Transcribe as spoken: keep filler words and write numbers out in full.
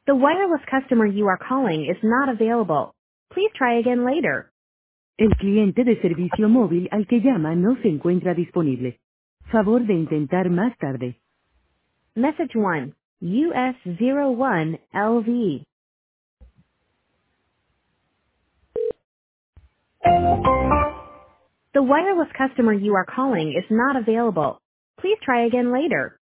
The wireless customer you are calling is not available. Please try again later. El cliente de servicio móvil al que llama no se encuentra disponible. Favor de intentar más tarde. Message one. U S zero one L V. The wireless customer you are calling is not available. Please try again later.